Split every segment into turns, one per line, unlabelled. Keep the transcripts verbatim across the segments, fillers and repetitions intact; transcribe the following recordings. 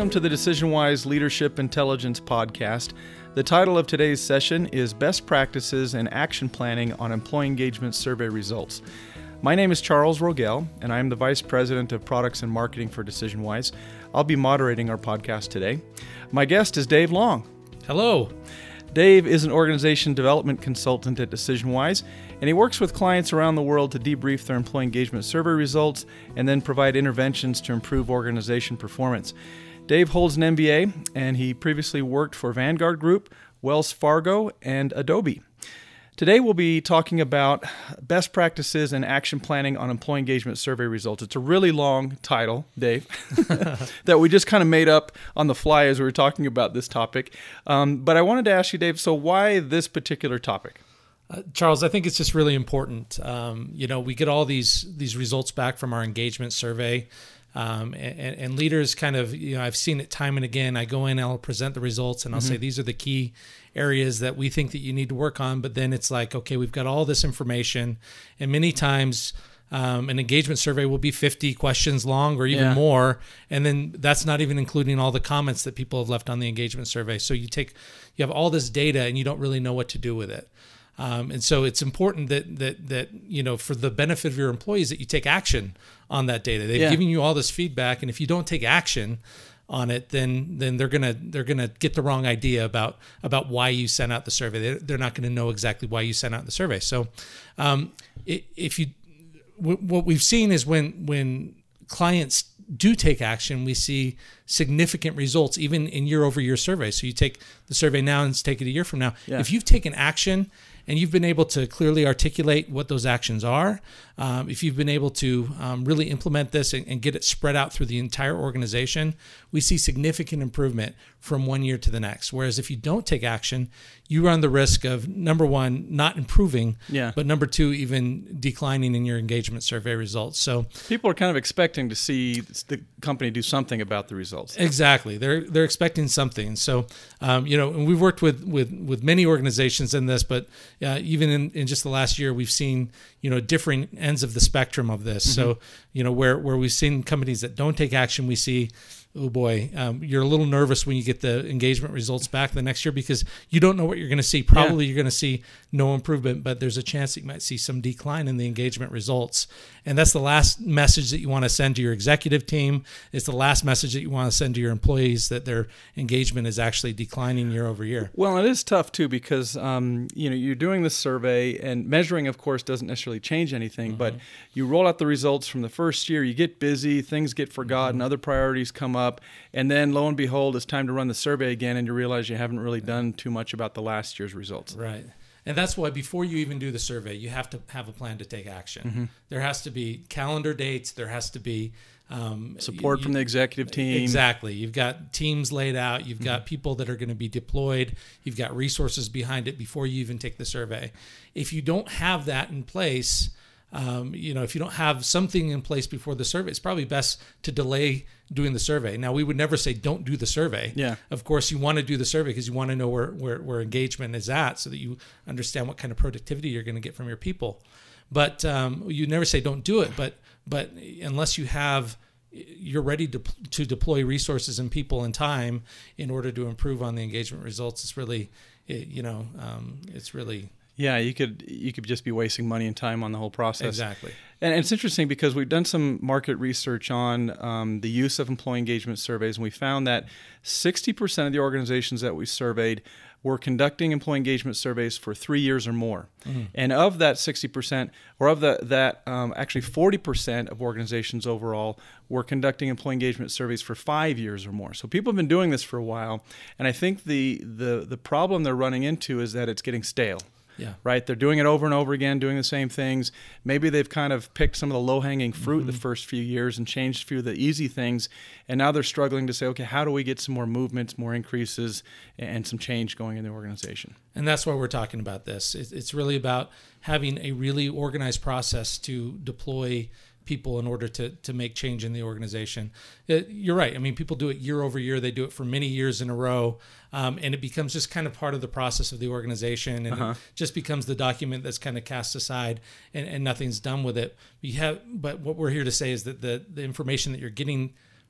Welcome to the DecisionWise Leadership Intelligence Podcast. The title of today's session is Best Practices and Action Planning on Employee Engagement Survey Results. My name is Charles Rogel, and I am the Vice President of Products and Marketing for DecisionWise. I'll be moderating our podcast today. My guest is Dave Long.
Hello.
Dave is an organization development consultant at DecisionWise, and he works with clients around the world to debrief their employee engagement survey results and then provide interventions to improve organization performance. Dave holds an M B A, and he previously worked for Vanguard Group, Wells Fargo, and Adobe. Today we'll be talking about best practices and action planning on employee engagement survey results. It's a really long title, Dave, that we just kind of made up on the fly as we were talking about this topic. Um, but I wanted to ask you, Dave, so why this particular topic?
Uh, Charles, I think it's just really important. Um, you know, we get all these these results back from our engagement survey. Um, and, and leaders kind of, you know, I've seen it time and again. I go in, I'll present the results, and I'll mm-hmm. say, these are the key areas that we think that you need to work on. But then it's like, okay, we've got all this information. And many times um, an engagement survey will be fifty questions long or even yeah. more. And then that's not even including all the comments that people have left on the engagement survey. So you take, you have all this data and you don't really know what to do with it. Um, and so it's important that, that, that, you know, for the benefit of your employees, that you take action on that data. They've
yeah.
given you all this feedback. And if you don't take action on it, then, then they're going to, they're going to get the wrong idea about, about why you sent out the survey. They're, they're not going to know exactly why you sent out the survey. So, um, if you, what we've seen is when, when clients do take action, we see significant results even in year over year surveys. So you take the survey now and take it a year from now.
Yeah.
If you've taken action and you've been able to clearly articulate what those actions are, um, if you've been able to um, really implement this and, and get it spread out through the entire organization, we see significant improvement from one year to the next. Whereas if you don't take action, you run the risk of, number one, not improving,
yeah.
but number two, even declining in your engagement survey results. So
people are kind of expecting to see the company do something about the results.
Exactly. They're they're expecting something. So, um, you know, and we've worked with, with, with many organizations in this, but uh, even in, in just the last year, we've seen, you know, different ends of the spectrum of this. Mm-hmm. So, you know, where, where we've seen companies that don't take action, we see, oh boy, um, you're a little nervous when you get the engagement results back the next year because you don't know what you're going to see. Probably yeah. you're going to see no improvement, but there's a chance that you might see some decline in the engagement results. And that's the last message that you want to send to your executive team. It's the last message that you want to send to your employees, that their engagement is actually declining year over year.
Well, it is tough too because um, you know, you're doing this survey, and measuring, of course, doesn't necessarily change anything. Mm-hmm. But you roll out the results from the first year, you get busy, things get forgotten, mm-hmm. other priorities come up, and then lo and behold, it's time to run the survey again, and you realize you haven't really done too much about the last year's results.
Right. And that's why before you even do the survey, you have to have a plan to take action. Mm-hmm. There has to be calendar dates. There has to be um,
support you, from the executive team.
Exactly. You've got teams laid out. You've mm-hmm. got people that are going to be deployed. You've got resources behind it before you even take the survey. If you don't have that in place, um, you know, if you don't have something in place before the survey, it's probably best to delay doing the survey. Now, we would never say don't do the survey.
Yeah.
Of course, you want to do the survey because you want to know where, where, where engagement is at so that you understand what kind of productivity you're going to get from your people. But um, you never say don't do it. But but unless you have, you're ready to, to deploy resources and people and time in order to improve on the engagement results, it's really, it, you know, um, it's really...
Yeah, you could you could just be wasting money and time on the whole process.
Exactly.
And it's interesting because we've done some market research on um, the use of employee engagement surveys, and we found that sixty percent of the organizations that we surveyed were conducting employee engagement surveys for three years or more. Mm-hmm. And of that sixty percent, or of the, that, um, actually forty percent of organizations overall were conducting employee engagement surveys for five years or more. So people have been doing this for a while, and I think the the the problem they're running into is that it's getting stale.
Yeah.
Right. They're doing it over and over again, doing the same things. Maybe they've kind of picked some of the low-hanging fruit mm-hmm. the first few years and changed a few of the easy things. And now they're struggling to say, okay, how do we get some more movements, more increases, and some change going in the organization?
And that's why we're talking about this. It's really about having a really organized process to deploy people in order to to make change in the organization. It, you're right. I mean, people do it year over year. They do it for many years in a row, um, and it becomes just kind of part of the process of the organization, and uh-huh. it just becomes the document that's kind of cast aside, and, and nothing's done with it. We have, but what we're here to say is that the the information that you're getting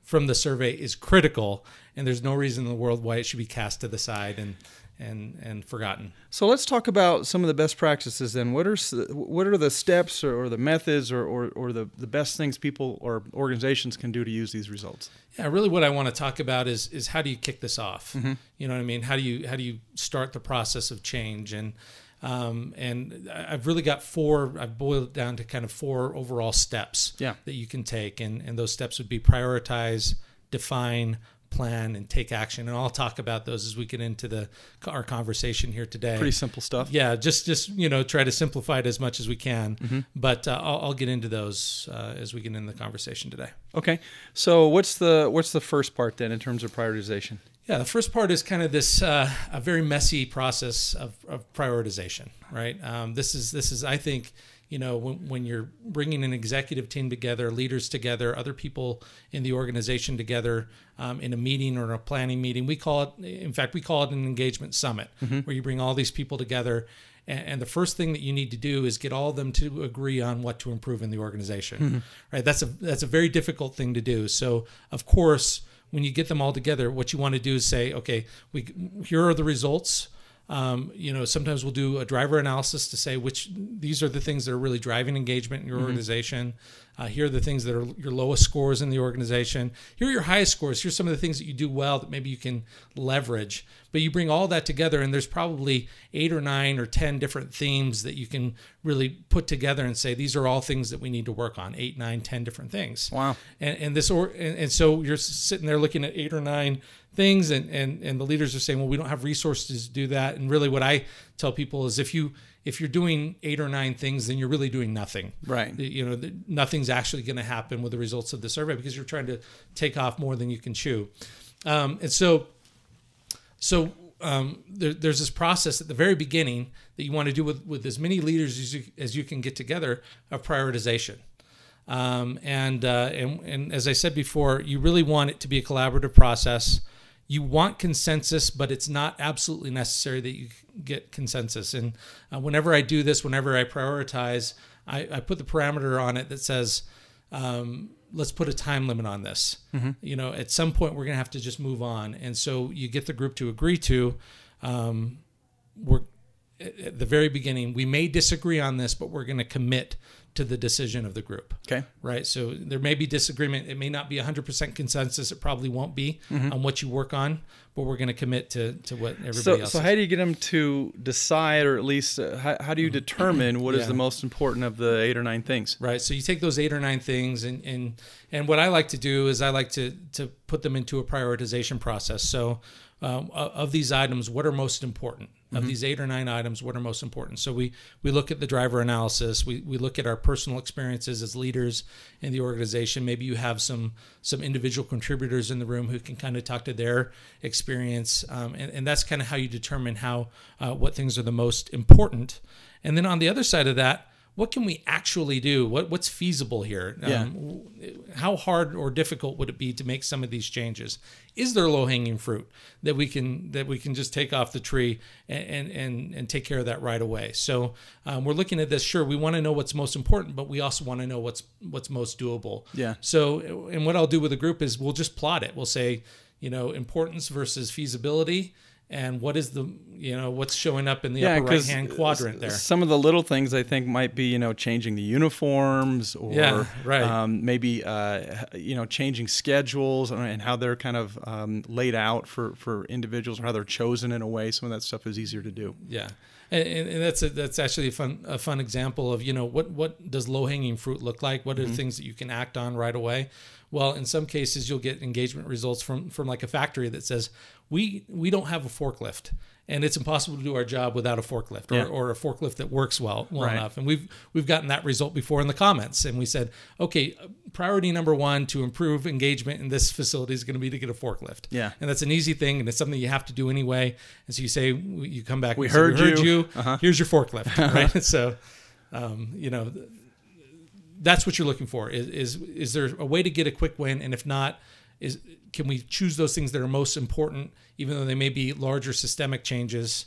from the survey is critical, and there's no reason in the world why it should be cast to the side and and and forgotten.
So let's talk about some of the best practices then. What are s- what are the steps or, or the methods or, or, or the, the best things people or organizations can do to use these results?
Yeah, really what I want to talk about is is how do you kick this off?
Mm-hmm.
You know what I mean? How do you how do you start the process of change? And um, and I've really got four, I've boiled it down to kind of four overall steps
Yeah.
that you can take. And, and those steps would be prioritize, define, plan, and take action. And I'll talk about those as we get into the our conversation here today.
Pretty simple stuff.
Yeah, just just you know try to simplify it as much as we can.
Mm-hmm.
But uh, I'll, I'll get into those uh, as we get into the conversation today.
Okay. So what's the what's the first part then in terms of prioritization?
Yeah, the first part is kind of this uh, a very messy process of, of prioritization, right? Um, this is this is I think you know when, when you're bringing an executive team together, leaders together, other people in the organization together um, in a meeting or a planning meeting. We call it, in fact, we call it an engagement summit, mm-hmm. where you bring all these people together. And, and the first thing that you need to do is get all of them to agree on what to improve in the organization, mm-hmm. right? That's a that's a very difficult thing to do. So of course, when you get them all together, what you want to do is say, okay, we here are the results. Um, you know, sometimes we'll do a driver analysis to say which these are the things that are really driving engagement in your mm-hmm. organization. Uh, here are the things that are your lowest scores in the organization. Here are your highest scores. Here's some of the things that you do well that maybe you can leverage. But you bring all that together, and there's probably eight or nine or ten different themes that you can really put together and say these are all things that we need to work on. Eight, nine, ten different things.
Wow.
And and this or and, and so you're sitting there looking at eight or nine things, and, and and the leaders are saying, well, we don't have resources to do that. And really, what I tell people is, if you if you're doing eight or nine things, then you're really doing nothing.
Right.
You know, nothing's actually going to happen with the results of the survey because you're trying to take off more than you can chew. Um, and so, so um, there, there's this process at the very beginning that you want to do with, with as many leaders as you, as you can get together of prioritization. Um, and, uh, and and as I said before, you really want it to be a collaborative process. You want consensus, but it's not absolutely necessary that you get consensus. And uh, whenever I do this, whenever I prioritize, I, I put the parameter on it that says, um, let's put a time limit on this. Mm-hmm. You know, at some point we're going to have to just move on. And so you get the group to agree to, um, we're at the very beginning, we may disagree on this, but we're going to commit to the decision of the group.
Okay.
Right. So there may be disagreement. It may not be one hundred percent consensus. It probably won't be mm-hmm. on what you work on, but we're going to commit to, to what everybody
so,
else
So
is.
how do you get them to decide, or at least uh, how, how do you determine what yeah. is the most important of the eight or nine things?
Right. So you take those eight or nine things, and and, and what I like to do is I like to, to put them into a prioritization process. So um, of these items, what are most important? Of mm-hmm. these eight or nine items, what are most important? So we we look at the driver analysis. We we look at our personal experiences as leaders in the organization. Maybe you have some some individual contributors in the room who can kind of talk to their experience, um, and, and that's kind of how you determine how uh, what things are the most important. And then on the other side of that, what can we actually do? What what's feasible here?
Yeah.
Um, how hard or difficult would it be to make some of these changes? Is there low-hanging fruit that we can that we can just take off the tree and and and take care of that right away? So um, we're looking at this. Sure, we want to know what's most important, but we also want to know what's what's most doable.
Yeah.
So and what I'll do with the group is we'll just plot it. We'll say, you know, importance versus feasibility. And what is the, you know, what's showing up in the
yeah,
upper right-hand quadrant there?
Some of the little things I think might be, you know, changing the uniforms, or
yeah, right.
um, maybe, uh, you know, changing schedules and how they're kind of um, laid out for, for individuals, or how they're chosen in a way. Some of that stuff is easier to do.
Yeah. And, and that's a, that's actually a fun a fun example of, you know, what, what does low-hanging fruit look like? What are mm-hmm. the things that you can act on right away? Well, in some cases, you'll get engagement results from, from like a factory that says, we we don't have a forklift, and it's impossible to do our job without a forklift, or,
yeah.
or a forklift that works well well
right.
enough. And we've we've gotten that result before in the comments, and we said, okay, priority number one to improve engagement in this facility is going to be to get a forklift.
Yeah,
and that's an easy thing, and it's something you have to do anyway. And so you say, you come back,
we
and
heard
say, we heard
you.
you.
Uh-huh.
Here's your forklift, right? So, um, you know. That's what you're looking for. Is, is is there a way to get a quick win? And if not, is can we choose those things that are most important, even though they may be larger systemic changes?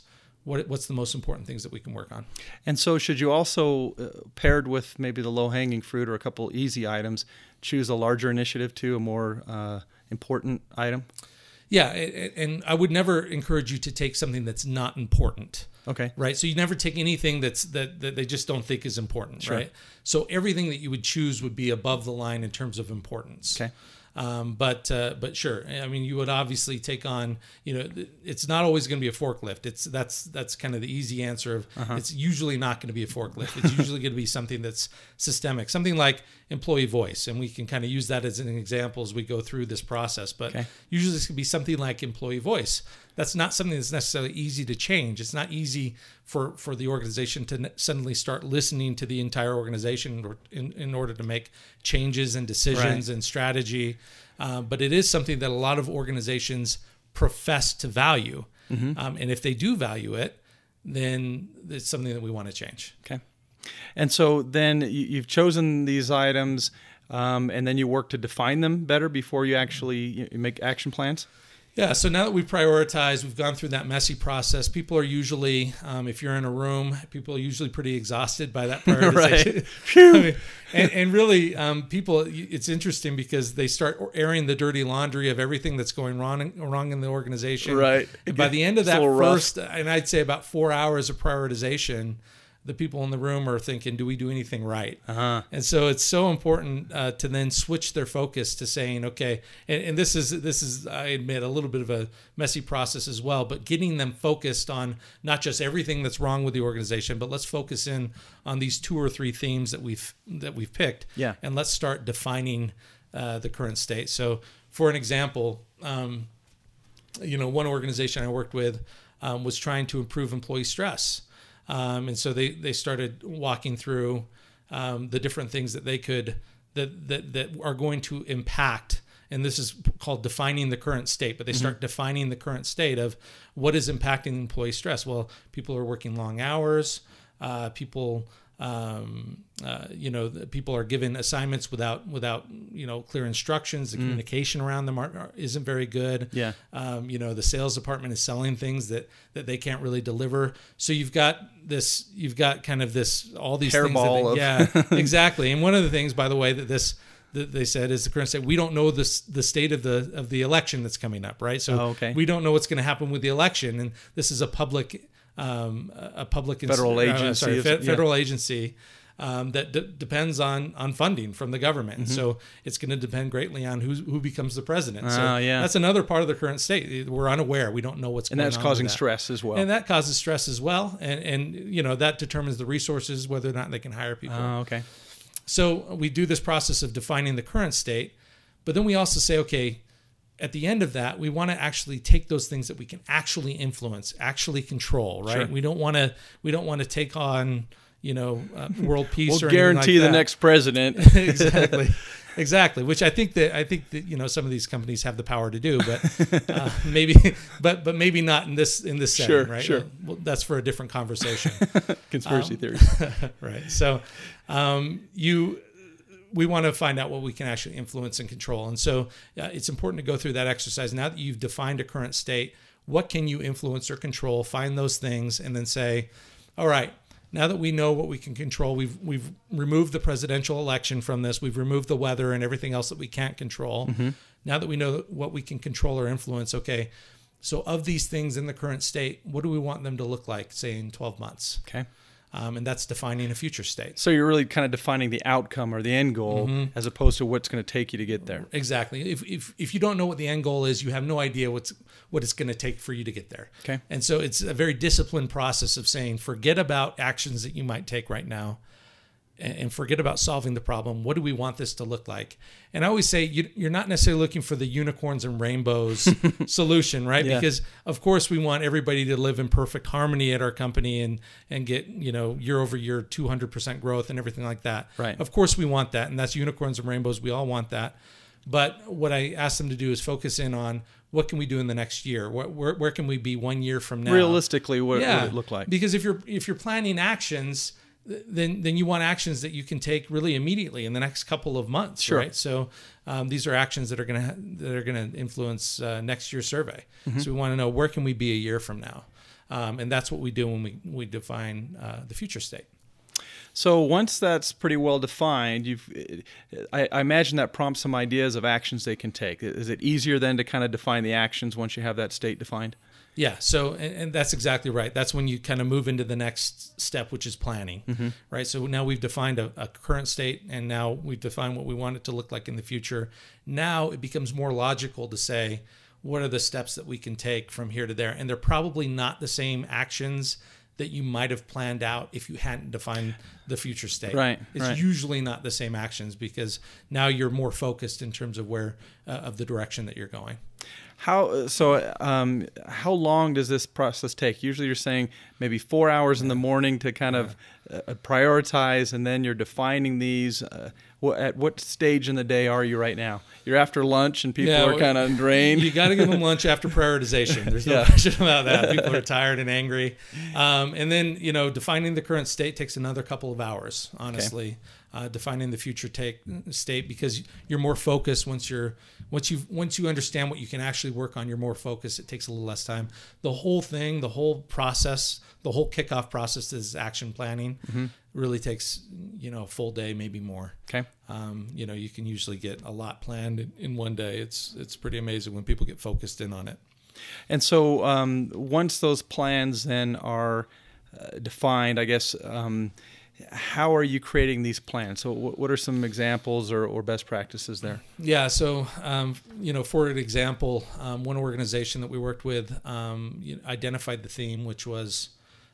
what what's the most important things that we can work on.
And so should you also, uh, paired with maybe the low-hanging fruit or a couple easy items, choose a larger initiative too, a more uh, important item?
Yeah, and I would never encourage you to take something that's not important.
Okay.
Right. So you never take anything that's that, that they just don't think is important.
Sure.
Right. So everything that you would choose would be above the line in terms of importance.
Okay.
Um, but uh, but sure, I mean, you would obviously take on, you know, it's not always going to be a forklift. It's that's that's kind of the easy answer of uh-huh. It's usually not going to be a forklift. It's usually going to be something that's systemic, something like employee voice, and we can kind of use that as an example as we go through this process. But
okay.
usually this could be something like employee voice. That's not something that's necessarily easy to change. It's not easy for, for the organization to suddenly start listening to the entire organization or in, in order to make changes and decisions right. and strategy. Uh, but it is something that a lot of organizations profess to value. Mm-hmm. Um, and if they do value it, then it's something that we want to change.
Okay. And so then you've chosen these items, um, and then you work to define them better before you actually you make action plans?
Yeah, so now that we've prioritized, we've gone through that messy process. People are usually, um, if you're in a room, people are usually pretty exhausted by that prioritization.
Right.
I mean, and, and really, um, people, it's interesting because they start airing the dirty laundry of everything that's going wrong, wrong in the organization.
Right.
And by the end of
It's
that
a little
first,
rough.
and I'd say about four hours of prioritization, the people in the room are thinking, do we do anything right?
Uh-huh.
And so it's so important uh, to then switch their focus to saying, okay, and, and this is, this is, I admit, a little bit of a messy process as well, but getting them focused on not just everything that's wrong with the organization, but let's focus in on these two or three themes that we've, that we've picked.
Yeah.
And let's start defining uh, the current state. So for an example, um, you know, one organization I worked with um, was trying to improve employee stress. Um, and so they, they started walking through um, the different things that they could that, that that are going to impact. And this is called defining the current state. But they start mm-hmm. defining the current state of what is impacting employee stress. Well, people are working long hours. Uh, people, um, uh, you know, people are given assignments without without you know clear instructions. The mm. communication around them are, are, isn't very good.
Yeah.
Um, you know, the sales department is selling things that that they can't really deliver. So you've got this. You've got kind of this. All these things.
Hairball
That they,
of
yeah, exactly. And one of the things, by the way, that this. that they said is the current state. We don't know this, the state of the of the election that's coming up, right? So
oh, okay.
we don't know what's going to happen with the election, and this is a public, um, a public
federal
ins-
agency,
uh, sorry,
is,
fe-
yeah.
federal agency um, that d- depends on on funding from the government. Mm-hmm. So it's going to depend greatly on who who becomes the president. So
uh, yeah.
that's another part of the current state. We're unaware. We don't know what's
and
going on.
And that's causing
with that.
stress as well.
And that causes stress as well. And and you know that determines the resources, whether or not they can hire people.
Oh, okay.
So we do this process of defining the current state, but then we also say, okay, at the end of that, we want to actually take those things that we can actually influence, actually control, right?
Sure.
We don't want to we don't want to take on, you know, uh, world peace.
We'll
or
guarantee
anything like
the
that.
next president.
Exactly. Exactly, which I think that I think that you know some of these companies have the power to do, but uh, maybe, but but maybe not in this in this setting,
sure,
right?
Sure,
well, that's for a different conversation.
Conspiracy
um,
theories,
right? So, um, you, we want to find out what we can actually influence and control, and so uh, it's important to go through that exercise. Now that you've defined a current state, what can you influence or control? Find those things, and then say, all right. Now that we know what we can control, we've we've removed the presidential election from this. We've removed the weather and everything else that we can't control. Mm-hmm. Now that we know what we can control or influence, okay, so of these things in the current state, what do we want them to look like, say, in twelve months?
Okay.
Um, and that's defining a future state.
So you're really kind of defining the outcome or the end goal mm-hmm. as opposed to what's going to take you to get there.
Exactly. If if if you don't know what the end goal is, you have no idea what's what it's going to take for you to get there.
Okay.
And so it's a very disciplined process of saying, forget about actions that you might take right now, and forget about solving the problem. What do we want this to look like? And I always say you, you're not necessarily looking for the unicorns and rainbows solution, right?
Yeah.
Because of course we want everybody to live in perfect harmony at our company and and get, you know, year over year two hundred percent growth and everything like that.
Right.
Of course we want that, and that's unicorns and rainbows. We all want that. But what I ask them to do is focus in on what can we do in the next year? Where where, where can we be one year from now?
Realistically, what
yeah.
would it look like?
Because if you're if you're planning actions, then then you want actions that you can take really immediately in the next couple of months,
sure.
right? So um, these are actions that are gonna that are gonna influence uh, next year's survey. Mm-hmm. So we want to know, where can we be a year from now? Um, and that's what we do when we, we define uh, the future state.
So once that's pretty well defined, you've, I, I imagine that prompts some ideas of actions they can take. Is it easier then to kind of define the actions once you have that state defined?
Yeah, so and, and that's exactly right. That's when you kind of move into the next step, which is planning, mm-hmm. right? So now we've defined a, a current state, and now we've defined what we want it to look like in the future. Now it becomes more logical to say, what are the steps that we can take from here to there? And they're probably not the same actions that you might have planned out if you hadn't defined the future state.
Right.
It's
right.
usually not the same actions because now you're more focused in terms of where uh, of the direction that you're going.
How so? Um, how long does this process take? Usually, you're saying maybe four hours in the morning to kind of uh, prioritize, and then you're defining these. Uh, wh- at what stage in the day are you right now? You're after lunch, and people
yeah,
are kind of drained.
You got to give them lunch after prioritization. There's no
yeah.
question about that. People are tired and angry, um, and then you know, defining the current state takes another couple of hours. Honestly. Okay. Uh, defining the future take state because you're more focused once you're once you once you understand what you can actually work on. You're more focused. It takes a little less time. The whole thing, the whole process, the whole kickoff process is action planning. Mm-hmm. Really takes you know a full day, maybe more.
Okay.
Um, you know you can usually get a lot planned in, in one day. It's it's pretty amazing when people get focused in on it.
And so um, once those plans then are uh, defined, I guess. Um, How are you creating these plans? So what are some examples or, or best practices there?
Yeah, so, um, you know, for an example, um, one organization that we worked with um, you know, identified the theme, which was,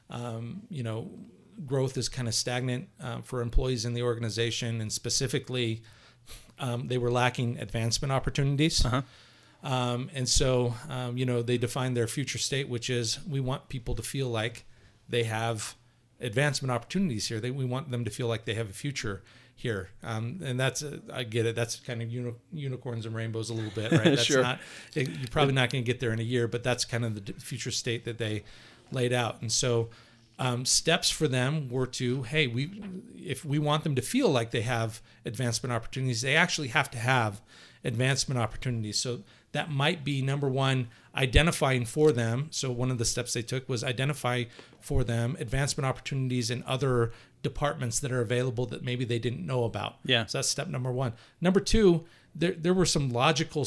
um, you know, growth is kind of stagnant uh, for employees in the organization. And specifically, um, they were lacking advancement opportunities. Uh-huh. Um, and so, um, you know, they defined their future state, which is we want people to feel like they have advancement opportunities here. They, we want them to feel like they have a future here. Um, and that's, uh, I get it. That's kind of uni- unicorns and rainbows a little bit, right? That's
sure.
not, you're probably not going to get there in a year, but that's kind of the future state that they laid out. And so um, steps for them were to, hey, we, if we want them to feel like they have advancement opportunities, they actually have to have advancement opportunities. So that might be number one, identifying for them. So one of the steps they took was identify for them advancement opportunities in other departments that are available that maybe they didn't know about.
Yeah.
So that's step number one. Number two, there there were some logical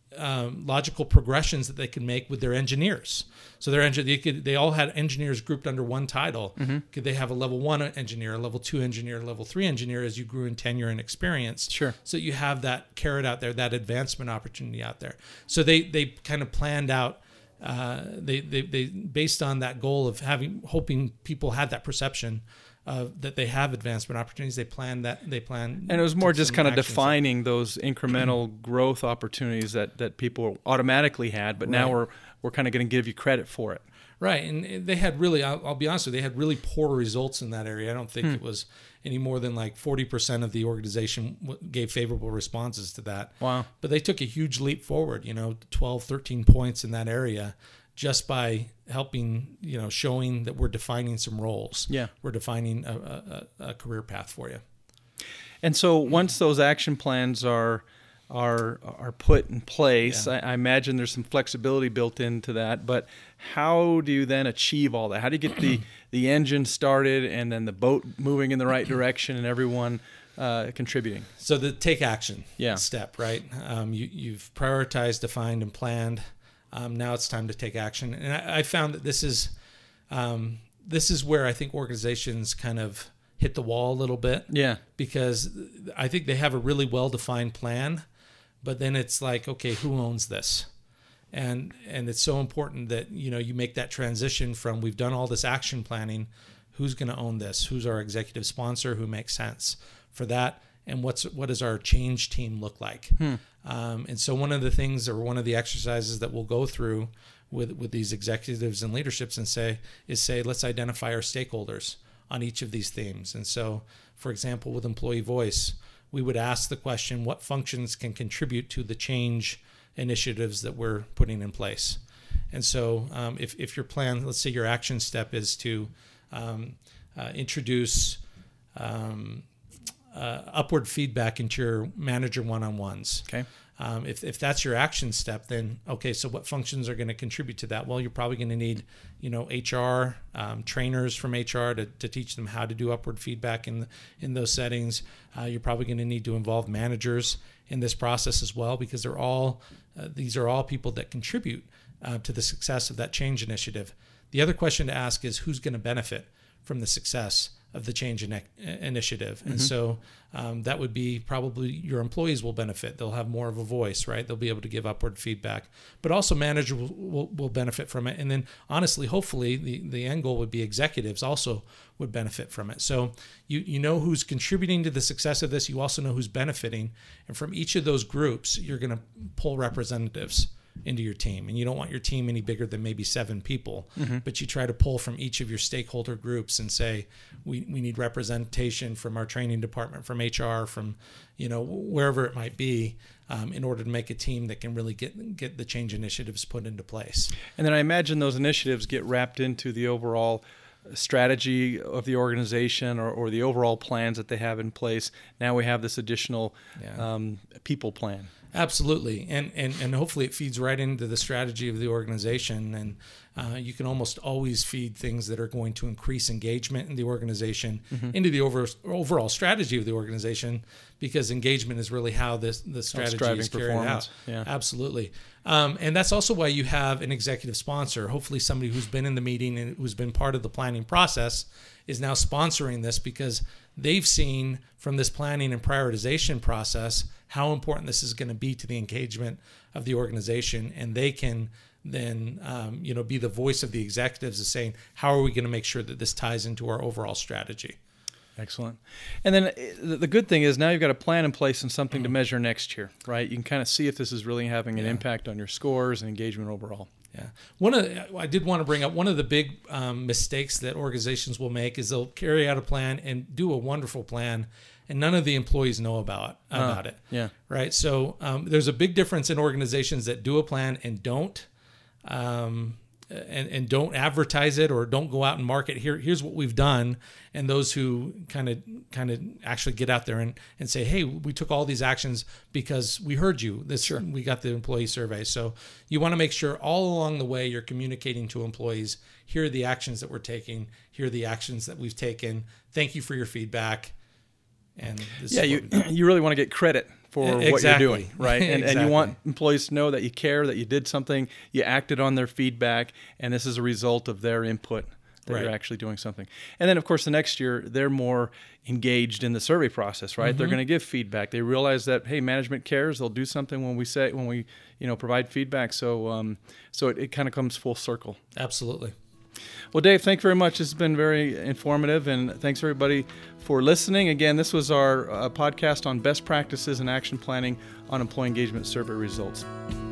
um, logical progressions that they could make with their engineers. So their engin- they, could, they all had engineers grouped under one title. Mm-hmm. Could they have a level one engineer, a level two engineer, a level three engineer as you grew in tenure and experience?
Sure.
So you have that carrot out there, that advancement opportunity out there. So they they kind of planned out. Uh, they, they they based on that goal of having hoping people had that perception uh, that they have advancement opportunities. They plan that they plan,
and it was more just kind of defining
like,
those incremental growth opportunities that, that people automatically had, but now right. we're we're kind of going to give you credit for it.
Right, and they had really, I'll, I'll be honest with you, they had really poor results in that area. I don't think hmm. it was any more than like forty percent of the organization gave favorable responses to that.
Wow.
But they took a huge leap forward, you know, twelve, thirteen points in that area just by helping, you know, showing that we're defining some roles.
Yeah.
We're defining a, a, a career path for you.
And so once those action plans are are are put in place, yeah. I, I imagine there's some flexibility built into that, but how do you then achieve all that? How do you get the, the engine started and then the boat moving in the right direction and everyone uh, contributing?
So the take action
yeah.
step, right? Um, you, you've prioritized, defined, and planned. Um, now it's time to take action. And I, I found that this is um, this is where I think organizations kind of hit the wall a little bit.
Yeah.
Because I think they have a really well-defined plan, but then it's like, okay, who owns this? And and it's so important that, you know, you make that transition from we've done all this action planning, who's going to own this? Who's our executive sponsor? Who makes sense for that? And what's what does our change team look like? Hmm. Um, and so one of the things or one of the exercises that we'll go through with, with these executives and leaderships and say is say, let's identify our stakeholders on each of these themes. And so, for example, with employee voice, we would ask the question, what functions can contribute to the change initiatives that we're putting in place? And so um, if, if your plan, let's say your action step is to um, uh, introduce um, uh, upward feedback into your manager one-on-ones.
Okay.
Um, if, if that's your action step, then, okay, so what functions are going to contribute to that? Well, you're probably going to need, you know, H R, um, trainers from H R to, to teach them how to do upward feedback in, in those settings. Uh, you're probably going to need to involve managers in this process as well, because they're all, uh, these are all people that contribute uh, to the success of that change initiative. The other question to ask is who's going to benefit from the success of the change in initiative. And mm-hmm. so um, that would be probably your employees will benefit. They'll have more of a voice, right? They'll be able to give upward feedback, but also managers will, will, will benefit from it. And then honestly, hopefully the, the end goal would be executives also would benefit from it. So you, you know who's contributing to the success of this. You also know who's benefiting. And from each of those groups, you're going to pull representatives into your team. And you don't want your team any bigger than maybe seven people, mm-hmm. but you try to pull from each of your stakeholder groups and say, we, we need representation from our training department, from H R, from, you know, wherever it might be, um, in order to make a team that can really get, get the change initiatives put into place.
And then I imagine those initiatives get wrapped into the overall strategy of the organization or, or the overall plans that they have in place. Now we have this additional yeah. um, people plan.
Absolutely. And, and and hopefully it feeds right into the strategy of the organization. And uh, you can almost always feed things that are going to increase engagement in the organization mm-hmm. into the over, overall strategy of the organization, because engagement is really how this the strategy is carried out.
Yeah.
Absolutely. Um, and that's also why you have an executive sponsor, hopefully somebody who's been in the meeting and who's been part of the planning process is now sponsoring this, because they've seen from this planning and prioritization process how important this is going to be to the engagement of the organization. And they can then, um, you know, be the voice of the executives of saying, how are we going to make sure that this ties into our overall strategy?
Excellent. And then the good thing is now you've got a plan in place and something mm-hmm. to measure next year, right? You can kind of see if this is really having an yeah. impact on your scores and engagement overall.
Yeah. One of the, I did want to bring up one of the big um, mistakes that organizations will make is they'll carry out a plan and do a wonderful plan, and none of the employees know about about uh, it.
Yeah.
Right. So um, there's a big difference in organizations that do a plan and don't, um, and and don't advertise it or don't go out and market. Here, here's what we've done, and those who kind of kind of actually get out there and, and say, hey, we took all these actions because we heard you. This
sure.
we got the employee survey. So you want to make sure all along the way you're communicating to employees. Here are the actions that we're taking. Here are the actions that we've taken. Thank you for your feedback. And this
yeah,
is
you you really want to get credit for
exactly.
what you're doing, right? And,
exactly.
and you want employees to know that you care, that you did something, you acted on their feedback, and this is a result of their input, that
right.
you're actually doing something. And then, of course, the next year, they're more engaged in the survey process, right? Mm-hmm. They're going to give feedback. They realize that, hey, management cares. They'll do something when we say, when we, you know, provide feedback. So, um, so it, it kind of comes full circle.
Absolutely.
Well, Dave, thanks very much. This has been very informative, and thanks everybody for listening. Again, this was our uh, podcast on best practices and action planning on employee engagement survey results.